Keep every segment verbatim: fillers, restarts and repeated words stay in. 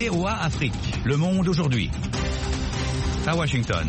V O A Afrique, Le Monde aujourd'hui. À Washington.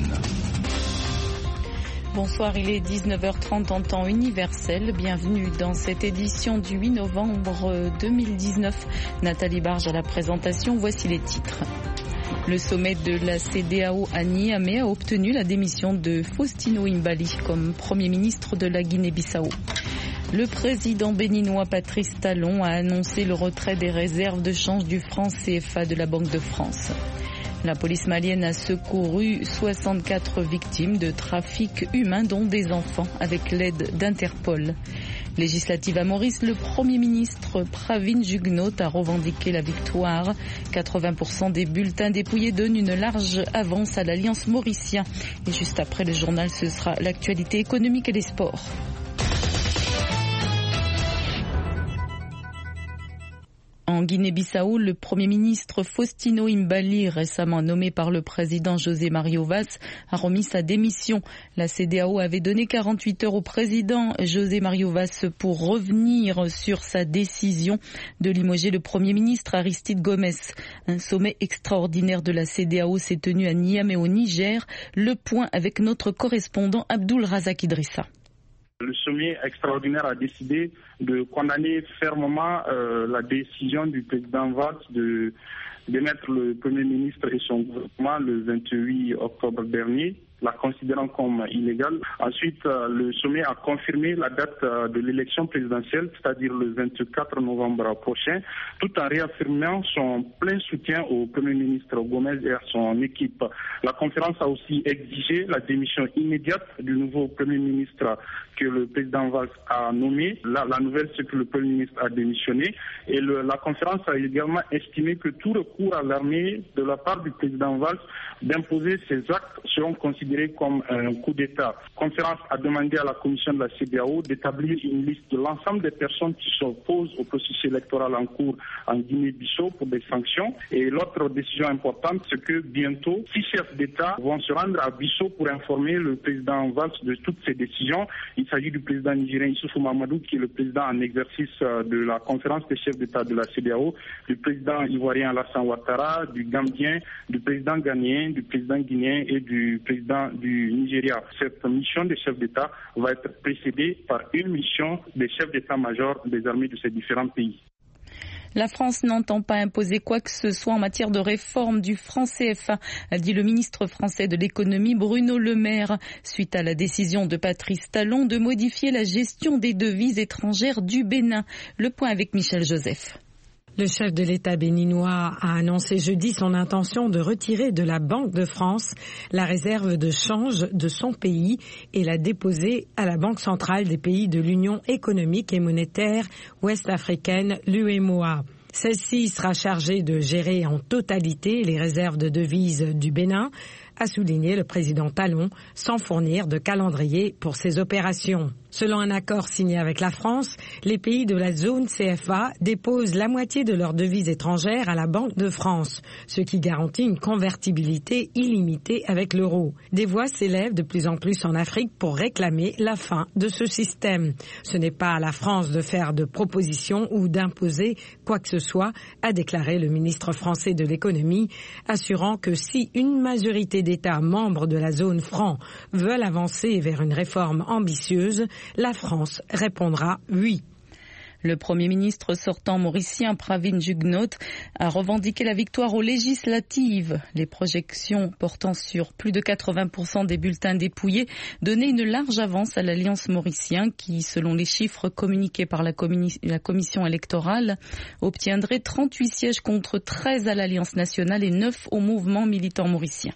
Bonsoir, il est dix-neuf heures trente en temps universel. Bienvenue dans cette édition du huit novembre deux mille dix-neuf. Nathalie Barge à la présentation, voici les titres. Le sommet de la C E D E A O à Niamey a obtenu la démission de Faustino Imbali comme Premier ministre de la Guinée-Bissau. Le président béninois Patrice Talon a annoncé le retrait des réserves de change du franc C F A de la Banque de France. La police malienne a secouru soixante-quatre victimes de trafic humain, dont des enfants, avec l'aide d'Interpol. Législative à Maurice, le Premier ministre Pravin Jugnauth a revendiqué la victoire. quatre-vingts pour cent des bulletins dépouillés donnent une large avance à l'Alliance Mauricien. Et juste après le journal, ce sera l'actualité économique et les sports. En Guinée-Bissau, le Premier ministre Faustino Imbali, récemment nommé par le président José Mario Vaz, a remis sa démission. La C E D E A O avait donné quarante-huit heures au président José Mario Vaz pour revenir sur sa décision de limoger le Premier ministre Aristide Gomes. Un sommet extraordinaire de la C E D E A O s'est tenu à Niamey au Niger. Le point avec notre correspondant Abdul Razak Idrissa. Le sommet extraordinaire a décidé de condamner fermement euh, la décision du président Vaz de démettre le Premier ministre et son gouvernement le vingt-huit octobre dernier, la considérant comme illégale. Ensuite, euh, le sommet a confirmé la date euh, de l'élection présidentielle, c'est-à-dire le vingt-quatre novembre prochain, tout en réaffirmant son plein soutien au Premier ministre Gomes et à son équipe. La conférence a aussi exigé la démission immédiate du nouveau Premier ministre que le président Vaz a nommé. La, la nouvelle, c'est que le Premier ministre a démissionné. Et le, la conférence a également estimé que tout recours à l'armée de la part du président Vaz d'imposer ces actes seront considérés comme un coup d'État. La conférence a demandé à la commission de la C E D E A O d'établir une liste de l'ensemble des personnes qui s'opposent au processus électoral en cours en Guinée-Bissau pour des sanctions. Et l'autre décision importante, c'est que bientôt, six chefs d'État vont se rendre à Bissau pour informer le président Vaz de toutes ces décisions. Il s'agit du président nigérien Issoufou Mahamadou, qui est le président en exercice de la conférence des chefs d'État de la C E D E A O, du président ivoirien Alassane Ouattara, du Gambien, du président ghanéen, du président guinéen et du président du Nigeria. Cette mission des chefs d'État va être précédée par une mission des chefs d'État-major des armées de ces différents pays. La France n'entend pas imposer quoi que ce soit en matière de réforme du franc C F A, a dit le ministre français de l'économie Bruno Le Maire, suite à la décision de Patrice Talon de modifier la gestion des devises étrangères du Bénin. Le point avec Michel Joseph. Le chef de l'État béninois a annoncé jeudi son intention de retirer de la Banque de France la réserve de change de son pays et la déposer à la Banque centrale des pays de l'Union économique et monétaire ouest-africaine, l'U E M O A. Celle-ci sera chargée de gérer en totalité les réserves de devises du Bénin, a souligné le président Talon, sans fournir de calendrier pour ces opérations. Selon un accord signé avec la France, les pays de la zone C F A déposent la moitié de leurs devises étrangères à la Banque de France, ce qui garantit une convertibilité illimitée avec l'euro. Des voix s'élèvent de plus en plus en Afrique pour réclamer la fin de ce système. Ce n'est pas à la France de faire de propositions ou d'imposer quoi que ce soit, a déclaré le ministre français de l'économie, assurant que si une majorité d'États membres de la zone franc veulent avancer vers une réforme ambitieuse, la France répondra oui. Le Premier ministre sortant mauricien Pravin Jugnauth a revendiqué la victoire aux législatives. Les projections portant sur plus de quatre-vingts pour cent des bulletins dépouillés donnaient une large avance à l'Alliance Mauricien qui, selon les chiffres communiqués par la, communi- la commission électorale, obtiendrait trente-huit sièges contre treize à l'Alliance nationale et neuf au mouvement militant mauricien.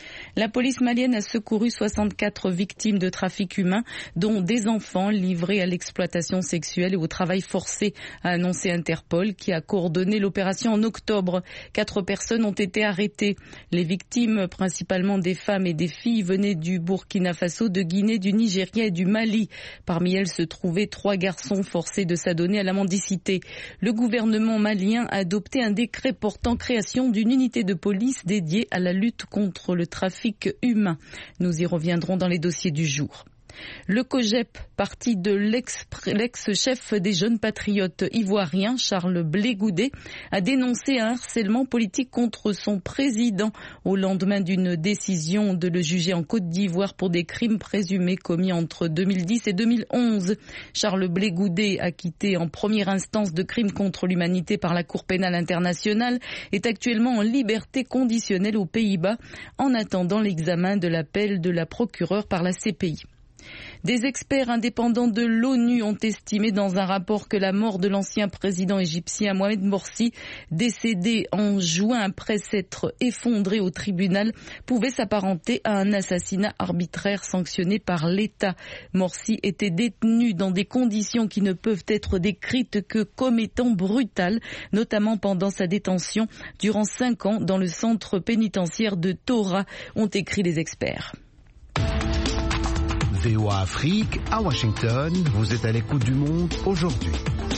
La police malienne a secouru soixante-quatre victimes de trafic humain, dont des enfants livrés à l'exploitation sexuelle et au travail forcé, a annoncé Interpol, qui a coordonné l'opération en octobre. Quatre personnes ont été arrêtées. Les victimes, principalement des femmes et des filles, venaient du Burkina Faso, de Guinée, du Nigeria et du Mali. Parmi elles se trouvaient trois garçons forcés de s'adonner à la mendicité. Le gouvernement malien a adopté un décret portant création d'une unité de police dédiée à la lutte contre le trafic humain. Nous y reviendrons dans les dossiers du jour. Le COJEP, parti de l'ex-chef des jeunes patriotes ivoiriens, Charles Blé Goudet, a dénoncé un harcèlement politique contre son président au lendemain d'une décision de le juger en Côte d'Ivoire pour des crimes présumés commis entre deux mille dix et deux mille onze. Charles Blé Goudet, acquitté en première instance de crimes contre l'humanité par la Cour pénale internationale, est actuellement en liberté conditionnelle aux Pays-Bas en attendant l'examen de l'appel de la procureure par la C P I. Des experts indépendants de l'ONU ont estimé dans un rapport que la mort de l'ancien président égyptien Mohamed Morsi, décédé en juin après s'être effondré au tribunal, pouvait s'apparenter à un assassinat arbitraire sanctionné par l'État. Morsi était détenu dans des conditions qui ne peuvent être décrites que comme étant brutales, notamment pendant sa détention durant cinq ans dans le centre pénitentiaire de Tora, ont écrit les experts. V O A Afrique, à Washington, vous êtes à l'écoute du monde aujourd'hui.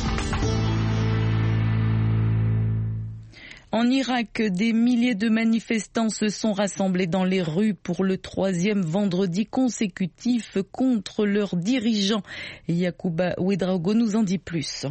En Irak, des milliers de manifestants se sont rassemblés dans les rues pour le troisième vendredi consécutif contre leurs dirigeants. Yacouba Ouedraogo nous en dit plus.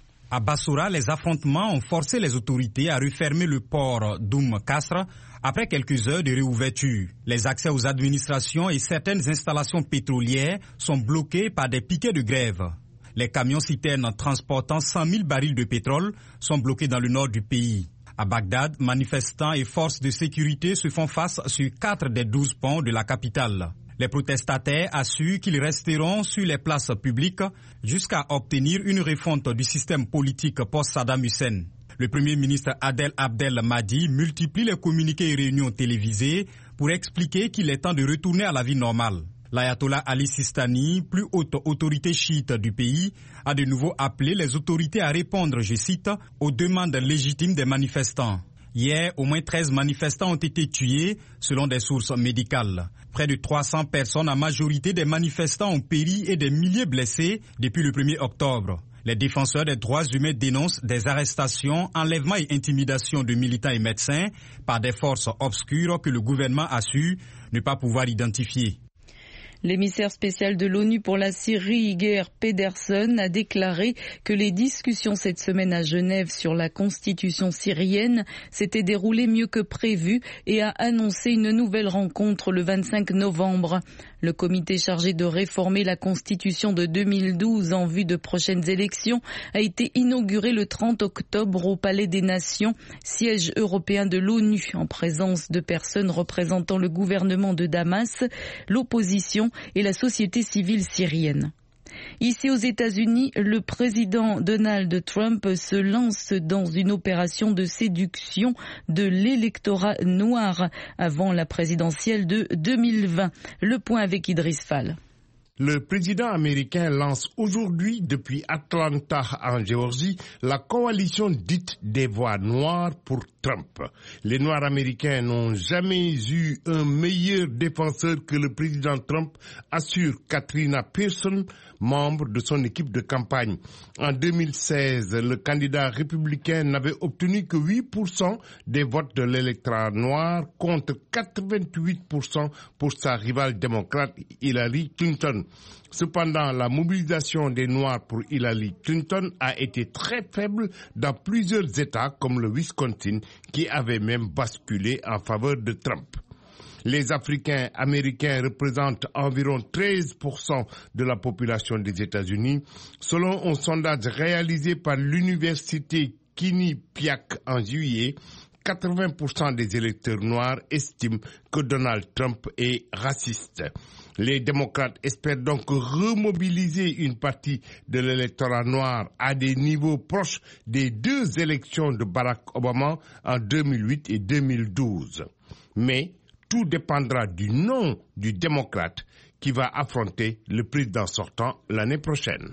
À Bassoura, les affrontements ont forcé les autorités à refermer le port d'Oum Kasra après quelques heures de réouverture. Les accès aux administrations et certaines installations pétrolières sont bloqués par des piquets de grève. Les camions citernes transportant cent mille barils de pétrole sont bloqués dans le nord du pays. À Bagdad, manifestants et forces de sécurité se font face sur quatre des douze ponts de la capitale. Les protestataires assurent qu'ils resteront sur les places publiques jusqu'à obtenir une refonte du système politique post-Saddam Hussein. Le Premier ministre Adel Abdel Mahdi multiplie les communiqués et réunions télévisées pour expliquer qu'il est temps de retourner à la vie normale. L'ayatollah Ali Sistani, plus haute autorité chiite du pays, a de nouveau appelé les autorités à répondre, je cite, aux demandes légitimes des manifestants. Hier, au moins treize manifestants ont été tués, selon des sources médicales. Près de trois cents personnes, en majorité des manifestants, ont péri et des milliers blessés depuis le premier octobre. Les défenseurs des droits humains dénoncent des arrestations, enlèvements et intimidations de militants et médecins par des forces obscures que le gouvernement assure ne pas pouvoir identifier. L'émissaire spécial de l'ONU pour la Syrie, Geir Pedersen, a déclaré que les discussions cette semaine à Genève sur la constitution syrienne s'étaient déroulées mieux que prévu et a annoncé une nouvelle rencontre le vingt-cinq novembre. Le comité chargé de réformer la constitution de deux mille douze en vue de prochaines élections a été inauguré le trente octobre au Palais des Nations, siège européen de l'ONU, en présence de personnes représentant le gouvernement de Damas, l'opposition et la société civile syrienne. Ici aux États-Unis, le président Donald Trump se lance dans une opération de séduction de l'électorat noir avant la présidentielle de deux mille vingt. Le point avec Idriss Fall. Le président américain lance aujourd'hui, depuis Atlanta en Géorgie, la coalition dite des voix noires pour Trump. Les Noirs américains n'ont jamais eu un meilleur défenseur que le président Trump, assure Katrina Pearson, membre de son équipe de campagne. En deux mille seize, le candidat républicain n'avait obtenu que huit pour cent des votes de l'électorat noir contre quatre-vingt-huit pour cent pour sa rivale démocrate Hillary Clinton. Cependant, la mobilisation des Noirs pour Hillary Clinton a été très faible dans plusieurs États comme le Wisconsin, qui avait même basculé en faveur de Trump. Les Africains américains représentent environ treize pour cent de la population des États-Unis, selon un sondage réalisé par l'université Quinnipiac en juillet. quatre-vingts pour cent des électeurs noirs estiment que Donald Trump est raciste. Les démocrates espèrent donc remobiliser une partie de l'électorat noir à des niveaux proches des deux élections de Barack Obama en deux mille huit et deux mille douze. Mais tout dépendra du nom du démocrate qui va affronter le président sortant l'année prochaine.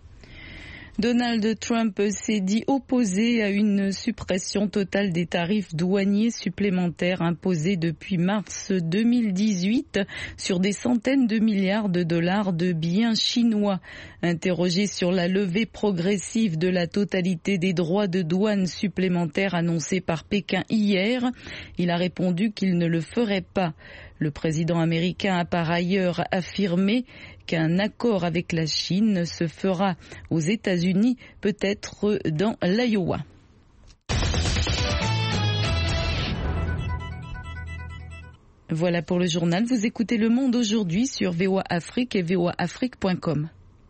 Donald Trump s'est dit opposé à une suppression totale des tarifs douaniers supplémentaires imposés depuis mars deux mille dix-huit sur des centaines de milliards de dollars de biens chinois. Interrogé sur la levée progressive de la totalité des droits de douane supplémentaires annoncés par Pékin hier, il a répondu qu'il ne le ferait pas. Le président américain a par ailleurs affirmé qu'un accord avec la Chine se fera aux États-Unis, peut-être dans l'Iowa. Voilà pour le journal. Vous écoutez Le Monde aujourd'hui sur V O A Afrique et V O A Afrique point com.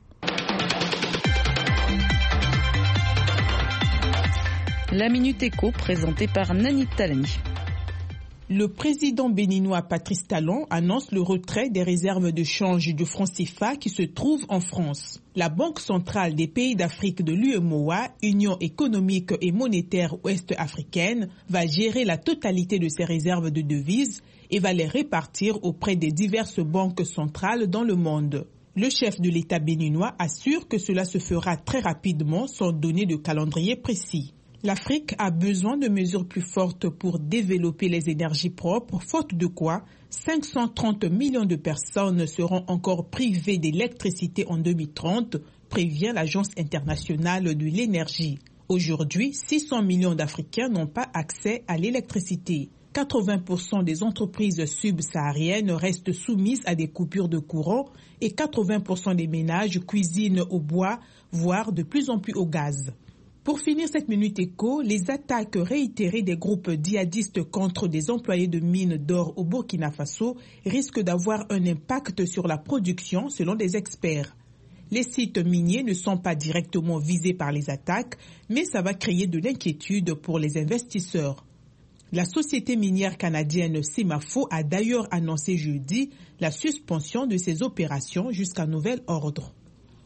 La Minute Éco, présentée par Nani Talani. Le président béninois Patrice Talon annonce le retrait des réserves de change du franc C F A qui se trouvent en France. La Banque centrale des pays d'Afrique de l'U E M O A, Union économique et monétaire ouest-africaine, va gérer la totalité de ces réserves de devises et va les répartir auprès des diverses banques centrales dans le monde. Le chef de l'État béninois assure que cela se fera très rapidement sans donner de calendrier précis. L'Afrique a besoin de mesures plus fortes pour développer les énergies propres, faute de quoi cinq cent trente millions de personnes seront encore privées d'électricité en deux mille trente, prévient l'Agence internationale de l'énergie. Aujourd'hui, six cents millions d'Africains n'ont pas accès à l'électricité. quatre-vingts pour cent des entreprises subsahariennes restent soumises à des coupures de courant et quatre-vingts pour cent des ménages cuisinent au bois, voire de plus en plus au gaz. Pour finir cette Minute Éco, les attaques réitérées des groupes djihadistes contre des employés de mines d'or au Burkina Faso risquent d'avoir un impact sur la production selon des experts. Les sites miniers ne sont pas directement visés par les attaques, mais ça va créer de l'inquiétude pour les investisseurs. La société minière canadienne Semafo a d'ailleurs annoncé jeudi la suspension de ses opérations jusqu'à nouvel ordre.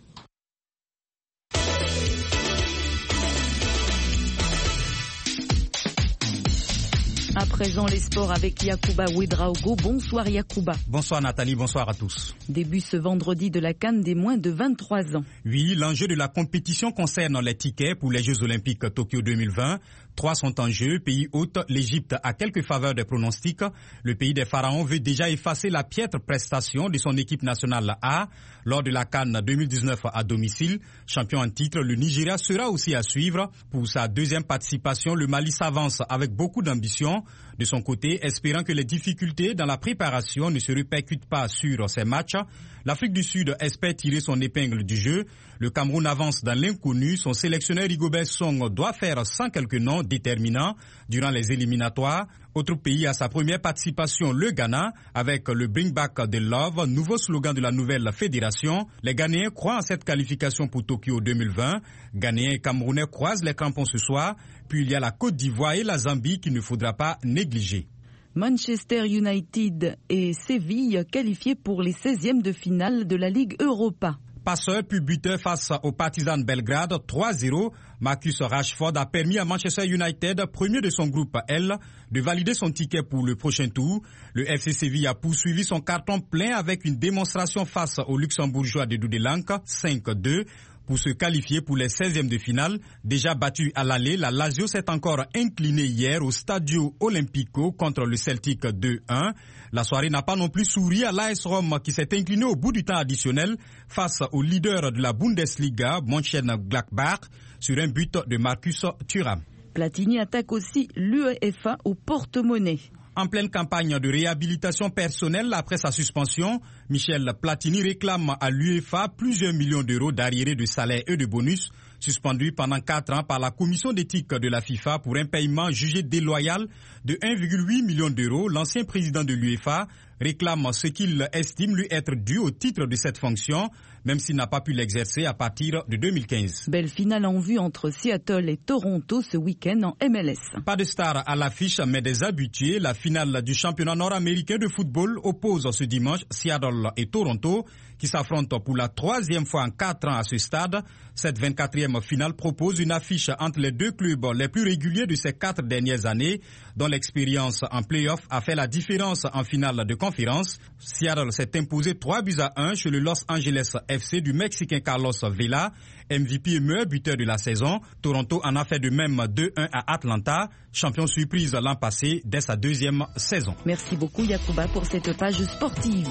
À présent, les sports avec Yacouba Ouedraogo. Bonsoir Yacouba. Bonsoir Nathalie, bonsoir à tous. Début ce vendredi de la CAN des moins de vingt-trois ans. Oui, l'enjeu de la compétition concerne les tickets pour les Jeux Olympiques Tokyo deux mille vingt. Trois sont en jeu. Pays hôte, l'Égypte a quelques faveurs des pronostics. Le pays des pharaons veut déjà effacer la piètre prestation de son équipe nationale A lors de la CAN deux mille dix-neuf à domicile. Champion en titre, le Nigeria sera aussi à suivre. Pour sa deuxième participation, le Mali s'avance avec beaucoup d'ambition. De son côté, espérant que les difficultés dans la préparation ne se répercutent pas sur ces matchs, l'Afrique du Sud espère tirer son épingle du jeu. Le Cameroun avance dans l'inconnu. Son sélectionneur Rigobert Song doit faire sans quelques noms déterminants durant les éliminatoires. Autre pays à sa première participation, le Ghana, avec le Bring Back the Love, nouveau slogan de la nouvelle fédération. Les Ghanéens croient en cette qualification pour Tokyo deux mille vingt. Ghanéens et Camerounais croisent les crampons ce soir. Puis il y a la Côte d'Ivoire et la Zambie qu'il ne faudra pas négliger. Manchester United et Séville qualifiés pour les seizièmes de finale de la Ligue Europa. Passeur puis buteur face au Partizan Belgrade trois zéro, Marcus Rashford a permis à Manchester United, premier de son groupe L, de valider son ticket pour le prochain tour. Le F C Séville a poursuivi son carton plein avec une démonstration face au Luxembourgeois de Dudelange, cinq deux. Pour se qualifier pour les seizièmes de finale, déjà battu à l'aller, la Lazio s'est encore inclinée hier au Stadio Olimpico contre le Celtic deux un. La soirée n'a pas non plus souri à l'A S Rome qui s'est incliné au bout du temps additionnel face au leader de la Bundesliga, Mönchengladbach, sur un but de Marcus Thuram. Platini attaque aussi l'UEFA au porte-monnaie. En pleine campagne de réhabilitation personnelle après sa suspension, Michel Platini réclame à l'UEFA plusieurs millions d'euros d'arriérés de salaire et de bonus, suspendus pendant quatre ans par la commission d'éthique de la FIFA pour un paiement jugé déloyal de un virgule huit million d'euros. L'ancien président de l'UEFA réclame ce qu'il estime lui être dû au titre de cette fonction, même s'il n'a pas pu l'exercer à partir de deux mille quinze. Belle finale en vue entre Seattle et Toronto ce week-end en M L S. Pas de star à l'affiche, mais des habitués. La finale du championnat nord-américain de football oppose ce dimanche Seattle et Toronto, qui s'affrontent pour la troisième fois en quatre ans à ce stade. Cette vingt-quatrième finale propose une affiche entre les deux clubs les plus réguliers de ces quatre dernières années, dont l'expérience en play-off a fait la différence en finale de conférence. Seattle s'est imposé trois buts à un chez le Los Angeles F C du Mexicain Carlos Vela, M V P et meilleur buteur de la saison. Toronto en a fait de même deux un à Atlanta, champion surprise l'an passé dès sa deuxième saison. Merci beaucoup Yacouba pour cette page sportive.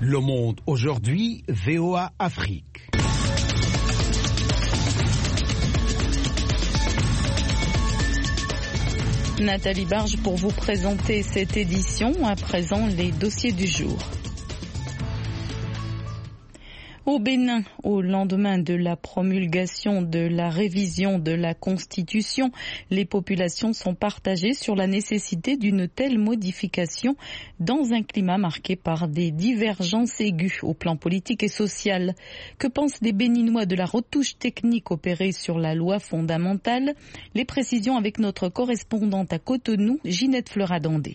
Le Monde aujourd'hui, V O A Afrique. Nathalie Barge pour vous présenter cette édition. À présent, les dossiers du jour. Au Bénin, au lendemain de la promulgation de la révision de la Constitution, les populations sont partagées sur la nécessité d'une telle modification dans un climat marqué par des divergences aiguës au plan politique et social. Que pensent les Béninois de la retouche technique opérée sur la loi fondamentale? Les précisions avec notre correspondante à Cotonou, Ginette Fleuradandé.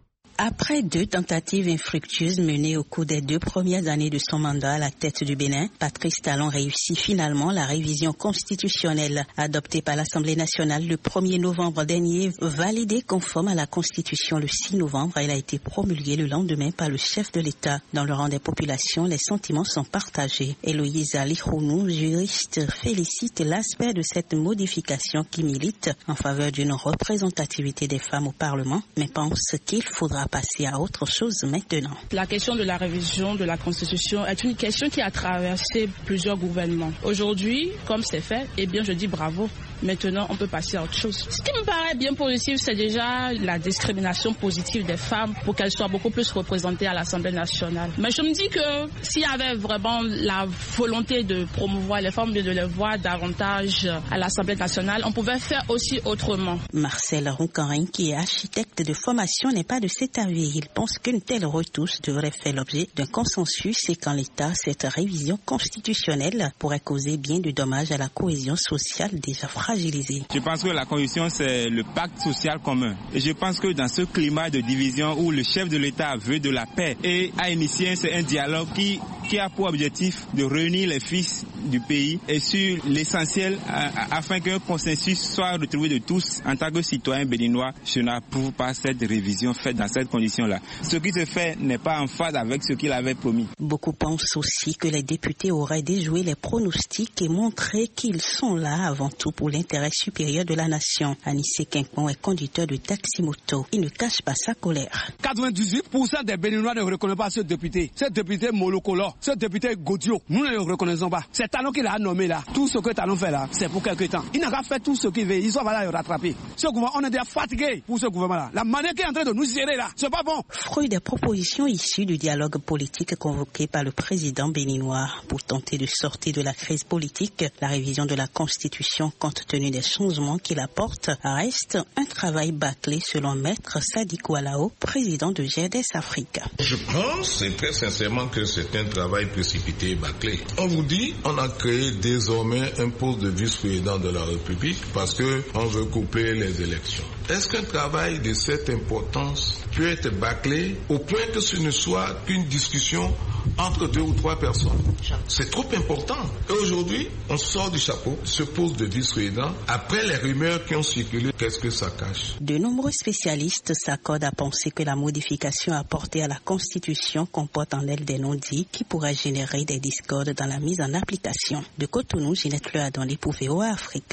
Après deux tentatives infructueuses menées au cours des deux premières années de son mandat à la tête du Bénin, Patrice Talon réussit finalement la révision constitutionnelle adoptée par l'Assemblée nationale le premier novembre dernier, validée conforme à la Constitution le six novembre. Elle a été promulguée le lendemain par le chef de l'État. Dans le rang des populations, les sentiments sont partagés. Héloïse Alikhounou, juriste, félicite l'aspect de cette modification qui milite en faveur d'une représentativité des femmes au Parlement, mais pense qu'il faudra passer à autre chose maintenant. La question de la révision de la Constitution est une question qui a traversé plusieurs gouvernements. Aujourd'hui, comme c'est fait, eh bien je dis bravo. Maintenant, on peut passer à autre chose. Ce qui me paraît bien positif, c'est déjà la discrimination positive des femmes pour qu'elles soient beaucoup plus représentées à l'Assemblée nationale. Mais je me dis que s'il y avait vraiment la volonté de promouvoir les femmes, de les voir davantage à l'Assemblée nationale, on pouvait faire aussi autrement. Marcel Roucarin, qui est architecte de formation, n'est pas de cet avis. Il pense qu'une telle retouche devrait faire l'objet d'un consensus et qu'en l'état, cette révision constitutionnelle pourrait causer bien du dommage à la cohésion sociale déjà fragilisée. Je pense que la Constitution, c'est le pacte social commun. Et je pense que dans ce climat de division où le chef de l'État veut de la paix et a initié un dialogue qui, qui a pour objectif de réunir les fils du pays et sur l'essentiel afin qu'un consensus soit retrouvé de tous en tant que citoyens béninois, je n'approuve pas cette révision faite dans cette condition-là. Ce qui se fait n'est pas en phase avec ce qu'il avait promis. Beaucoup pensent aussi que les députés auraient déjoué les pronostics et montré qu'ils sont là avant tout pour l'intérêt supérieur de la nation. Anissé Quincon est conducteur de taxi-moto. Il ne cache pas sa colère. quatre-vingt-dix-huit pour cent des Béninois ne reconnaissent pas ce député. Ce député Molokolo, ce député Godio, nous ne le reconnaissons pas. C'est Talon qui l'a nommé là. Tout ce que Talon fait là, c'est pour quelque temps. Il n'a pas fait tout ce qu'il veut. Ils sont là le rattraper. Ce gouvernement, on est déjà fatigué pour ce gouvernement-là. La manière qui est en train de nous gérer là, c'est pas bon. Fruit des propositions issues du dialogue politique convoqué par le président béninois pour tenter de sortir de la crise politique, la révision de la Constitution compte tenu des changements qu'il apporte, reste un travail bâclé selon Maître Sadikou Alao, président de G D S Afrique. Je pense très sincèrement que c'est un travail précipité et bâclé. On vous dit, on a créé désormais un poste de vice-président de la République parce qu'on veut couper les élections. Est-ce qu'un travail de cette importance peut être bâclé au point que ce ne soit qu'une discussion entre deux ou trois personnes? C'est trop important. Et aujourd'hui, on sort du chapeau ce poste de vice-président après les rumeurs qui ont circulé. Qu'est-ce que ça cache? De nombreux spécialistes s'accordent à penser que la modification apportée à la Constitution comporte en elle des non-dits qui pourraient générer des discordes dans la mise en application. De Cotonou, Ginette Fleuradandé pour V O A Afrique.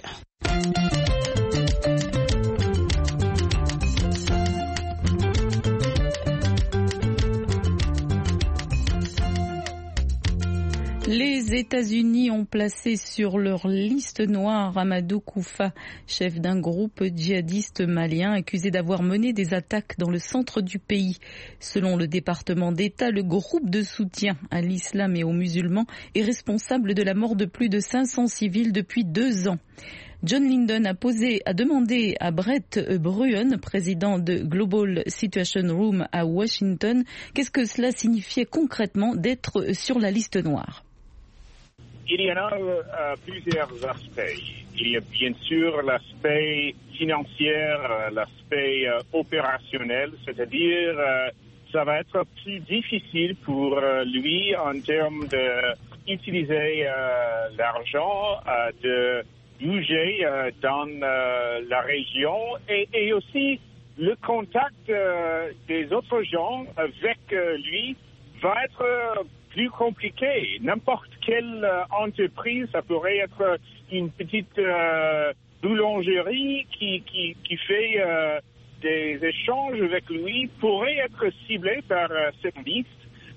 Les États-Unis ont placé sur leur liste noire Amadou Koufa, chef d'un groupe djihadiste malien accusé d'avoir mené des attaques dans le centre du pays. Selon le département d'État, le groupe de soutien à l'islam et aux musulmans est responsable de la mort de plus de cinq cents civils depuis deux ans. John Lyndon a posé, a demandé à Brett Bruen, président de Global Situation Room à Washington, qu'est-ce que cela signifiait concrètement d'être sur la liste noire. Il y en a euh, plusieurs aspects. Il y a bien sûr l'aspect financier, l'aspect euh, opérationnel, c'est-à-dire euh, ça va être plus difficile pour euh, lui en termes d'utiliser euh, l'argent, euh, de bouger euh, dans euh, la région et, et aussi le contact euh, des autres gens avec euh, lui va être euh, plus compliqué. N'importe quelle euh, entreprise, ça pourrait être une petite euh, boulangerie qui, qui, qui fait euh, des échanges avec lui, pourrait être ciblée par euh, cette liste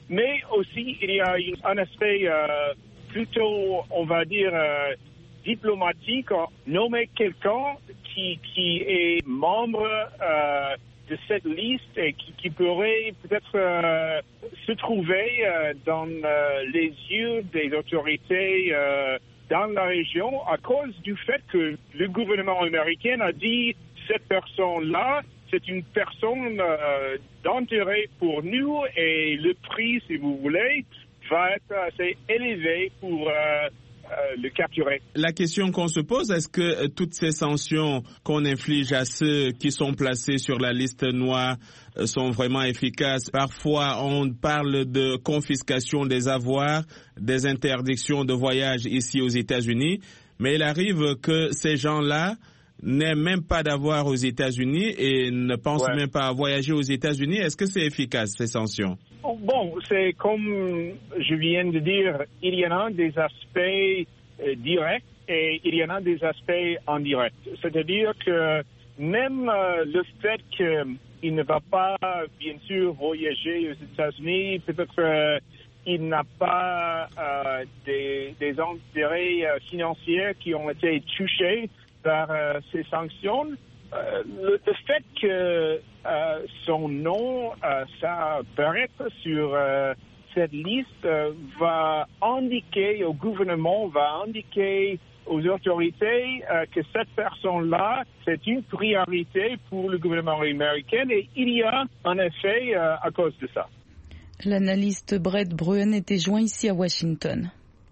mais aussi il y a un aspect euh, plutôt, on va dire, euh, diplomatique, nommer quelqu'un qui, qui est membre euh, de cette liste et qui, qui pourrait peut-être euh, se trouver euh, dans euh, les yeux des autorités euh, dans la région à cause du fait que le gouvernement américain a dit cette personne-là, c'est une personne euh, d'intérêt pour nous et le prix, si vous voulez, va être assez élevé pour euh, euh, le capturer. La question qu'on se pose, est-ce que euh, toutes ces sanctions qu'on inflige à ceux qui sont placés sur la liste noire euh, sont vraiment efficaces? Parfois, on parle de confiscation des avoirs, des interdictions de voyage ici aux États-Unis, mais il arrive que ces gens-là n'aient même pas d'avoir aux États-Unis et ne pensent ouais. même pas à voyager aux États-Unis. Est-ce que c'est efficace, ces sanctions? Bon, c'est comme je viens de dire, il y en a des aspects euh, directs et il y en a des aspects indirects. C'est-à-dire que même euh, le fait qu'il ne va pas, bien sûr, voyager aux États-Unis, peut-être euh, il n'a pas euh, des, des intérêts euh, financiers qui ont été touchés par euh, ces sanctions. Euh, le, le fait que euh, son nom euh, ça apparaître sur euh, cette liste euh, va indiquer au gouvernement, va indiquer aux autorités euh, que cette personne-là, c'est une priorité pour le gouvernement américain et il y a un effet euh, à cause de ça. L'analyste Brett Bruen était joint ici à Washington.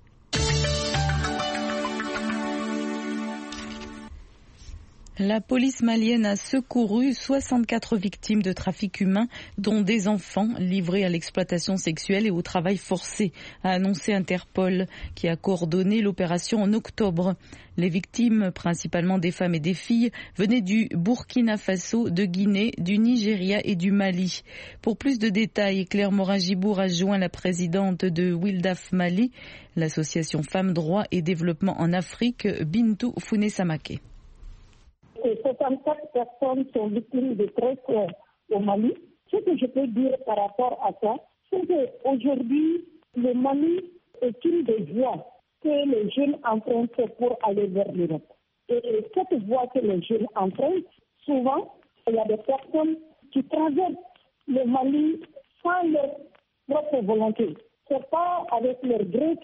La police malienne a secouru soixante-quatre victimes de trafic humain, dont des enfants livrés à l'exploitation sexuelle et au travail forcé, a annoncé Interpol, qui a coordonné l'opération en octobre. Les victimes, principalement des femmes et des filles, venaient du Burkina Faso, de Guinée, du Nigeria et du Mali. Pour plus de détails, Claire Morin-Gibour a joint la présidente de Wildaf Mali, l'association Femmes, Droits et Développement en Afrique, Bintou Founé-Samaké. soixante-quatre personnes sont victimes de traite au Mali. Ce que je peux dire par rapport à ça, c'est qu'aujourd'hui, le Mali est une des voies que les jeunes empruntent pour aller vers l'Europe. Et cette voie que les jeunes empruntent, souvent, il y a des personnes qui traversent le Mali sans leur propre volonté. Ce n'est pas avec leur gré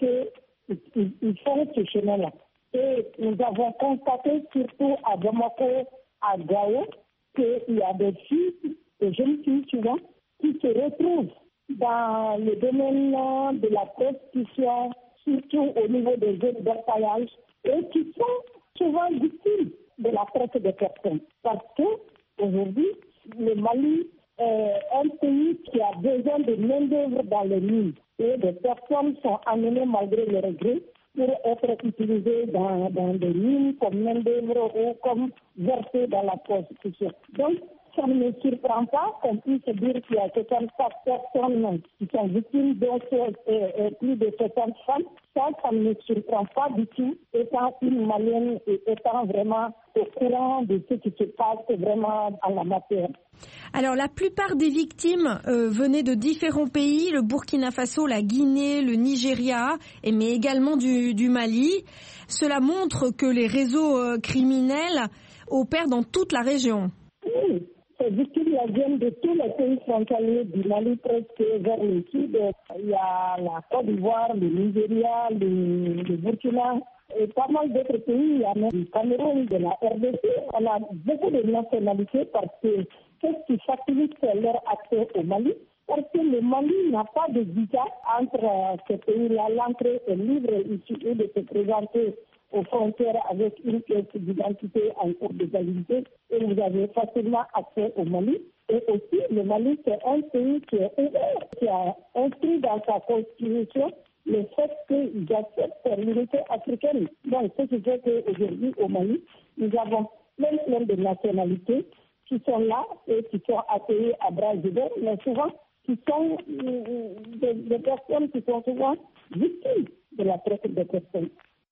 qu'ils font ce chemin-là. Et nous avons constaté, surtout à Bamako, à Gao, qu'il y a des filles, des jeunes filles souvent, qui se retrouvent dans le domaine de la prostitution, surtout au niveau des jeunes d'orpaillage, et qui sont souvent victimes de la traite des personnes. Parce que aujourd'hui, le Mali est un pays qui a besoin de main-d'œuvre dans les mines. Et des personnes sont amenées malgré le regret pour être utilisés dans, dans des mines comme main-d'œuvre ou comme versés dans la prostitution. Donc, ça ne me surprend pas qu'on puisse dire qu'il y a soixante-quatre personnes qui sont victimes, donc euh, plus de soixante femmes. Ça, ça ne me surprend pas du tout, étant une Malienne et étant vraiment au courant de ce qui se passe vraiment en la matière. Alors, la plupart des victimes euh, venaient de différents pays, le Burkina Faso, la Guinée, le Nigeria, et, mais également du, du Mali. Cela montre que les réseaux euh, criminels opèrent dans toute la région. Oui. Ces victimes viennent de tous les pays frontaliers du Mali presque vers le sud. Il y a la Côte d'Ivoire, le Nigeria, le, le Burkina et pas mal d'autres pays. Il y a même le Cameroun, de la R D C. On a beaucoup de nationalités parce que qu'est-ce qui facilite leur accès au Mali? Parce que le Mali n'a pas de visa entre ces pays-là. L'entrée est libre. Il suffit de se présenter aux frontières avec une pièce d'identité en cours de validité et vous avez facilement accès au Mali. Et aussi, le Mali, c'est un pays qui est ouvert, qui a inscrit dans sa constitution le fait qu'ils acceptent l'unité africaine. Donc, ce qui fait qu'aujourd'hui, au Mali, nous avons plein, plein de nationalités qui sont là et qui sont accueillies à bras ouverts, mais souvent, qui sont euh, des, des personnes qui sont souvent victimes de la traite des personnes.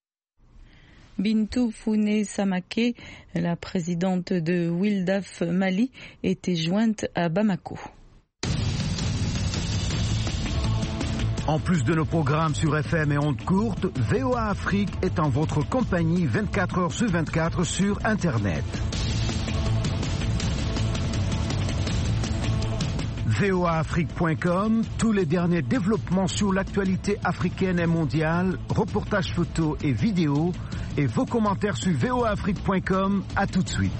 Bintou Founé-Samaké, la présidente de Wildaf Mali, était jointe à Bamako. En plus de nos programmes sur F M et ondes courtes, V O A Afrique est en votre compagnie vingt-quatre heures sur vingt-quatre sur Internet. V O A Afrique point com, tous les derniers développements sur l'actualité africaine et mondiale, reportages photos et vidéos, et vos commentaires sur V O A Afrique point com. À tout de suite.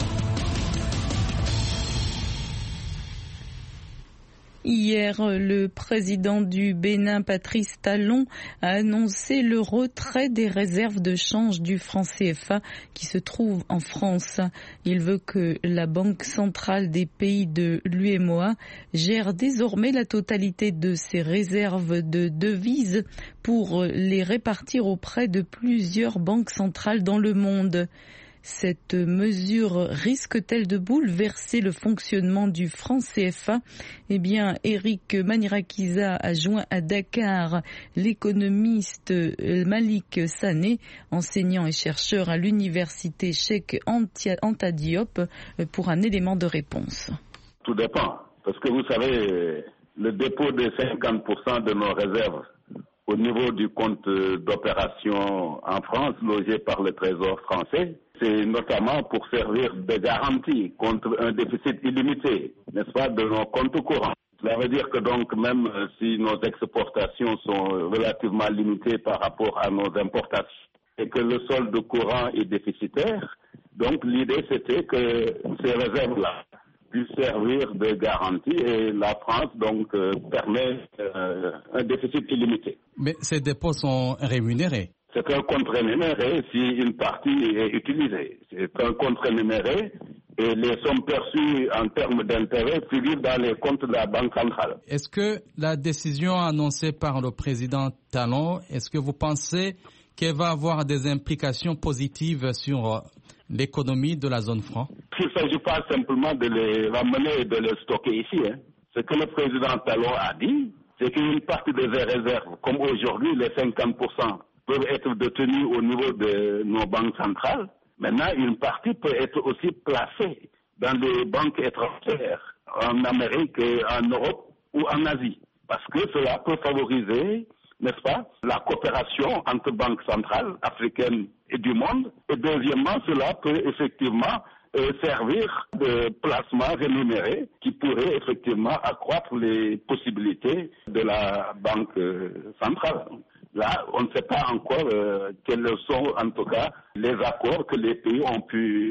Hier, le président du Bénin, Patrice Talon, a annoncé le retrait des réserves de change du franc C F A qui se trouvent en France. Il veut que la Banque centrale des pays de l'U E M O A gère désormais la totalité de ses réserves de devises pour les répartir auprès de plusieurs banques centrales dans le monde. Cette mesure risque-t-elle de bouleverser le fonctionnement du franc C F A ? Eh bien, Eric Manirakiza a joint à Dakar l'économiste Malik Sané, enseignant et chercheur à l'université Cheikh Anta Diop, pour un élément de réponse. Tout dépend, parce que vous savez, le dépôt de cinquante pour cent de nos réserves au niveau du compte d'opération en France, logé par le Trésor français, c'est notamment pour servir de garantie contre un déficit illimité, n'est-ce pas, de nos comptes courants. Cela veut dire que donc même si nos exportations sont relativement limitées par rapport à nos importations et que le solde courant est déficitaire, donc l'idée c'était que ces réserves-là puissent servir de garantie et la France donc euh, permet euh, un déficit illimité. Mais ces dépôts sont rémunérés. C'est un compte rémunéré si une partie est utilisée. C'est un compte rémunéré et les sommes perçues en termes d'intérêt figurent dans les comptes de la Banque centrale. Est-ce que la décision annoncée par le président Talon, est-ce que vous pensez qu'elle va avoir des implications positives sur l'économie de la zone franc? Il ne s'agit pas simplement de les ramener et de les stocker ici. Hein. Ce que le président Talon a dit, c'est qu'une partie des réserves, comme aujourd'hui les cinquante pour cent, peuvent être détenus au niveau de nos banques centrales. Maintenant, une partie peut être aussi placée dans les banques étrangères, en Amérique, en Europe ou en Asie. Parce que cela peut favoriser, n'est-ce pas, la coopération entre banques centrales africaines et du monde. Et deuxièmement, cela peut effectivement euh, servir de placement rémunéré qui pourrait effectivement accroître les possibilités de la banque euh, centrale. Là, on ne sait pas encore euh, quels sont en tout cas les accords que les pays ont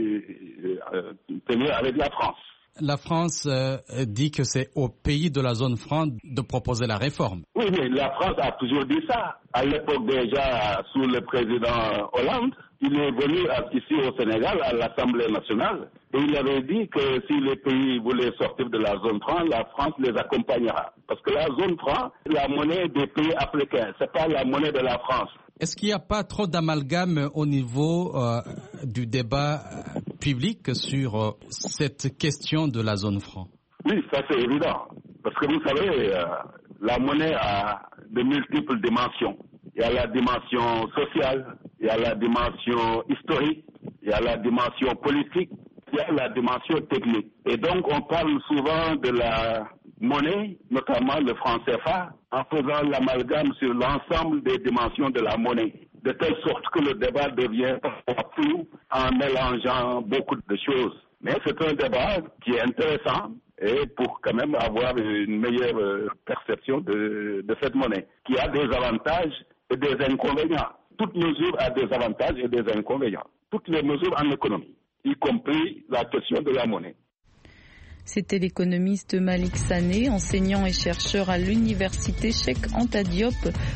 pu euh, tenir avec la France. La France euh, dit que c'est au pays de la zone franc de proposer la réforme. Oui, mais la France a toujours dit ça. À l'époque déjà, sous le président Hollande, il est venu ici au Sénégal, à l'Assemblée nationale, et il avait dit que si les pays voulaient sortir de la zone franc, la France les accompagnera. Parce que la zone franc, c'est la monnaie des pays africains, c'est pas la monnaie de la France. Est-ce qu'il n'y a pas trop d'amalgame au niveau euh, du débat public sur euh, cette question de la zone franc? Oui, ça c'est évident. Parce que vous savez, euh, la monnaie a de multiples dimensions. Il y a la dimension sociale, il y a la dimension historique, il y a la dimension politique, il y a la dimension technique. Et donc on parle souvent de la monnaie, notamment le franc C F A, en faisant l'amalgame sur l'ensemble des dimensions de la monnaie, de telle sorte que le débat devient flou en mélangeant beaucoup de choses. Mais c'est un débat qui est intéressant et pour quand même avoir une meilleure perception de, de cette monnaie, qui a des avantages et des inconvénients. Toute mesure a des avantages et des inconvénients. Toutes les mesures en économie, y compris la question de la monnaie. C'était l'économiste Malik Sané, enseignant et chercheur à l'université Cheikh Anta Diop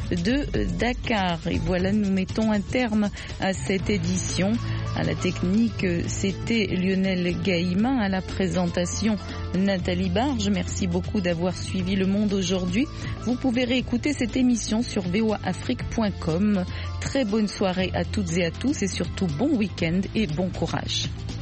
de Dakar. Et voilà, nous mettons un terme à cette édition. À la technique, c'était Lionel Gaïma. À la présentation, Nathalie Barge. Merci beaucoup d'avoir suivi Le Monde aujourd'hui. Vous pouvez réécouter cette émission sur V O A Afrique point com. Très bonne soirée à toutes et à tous et surtout bon week-end et bon courage.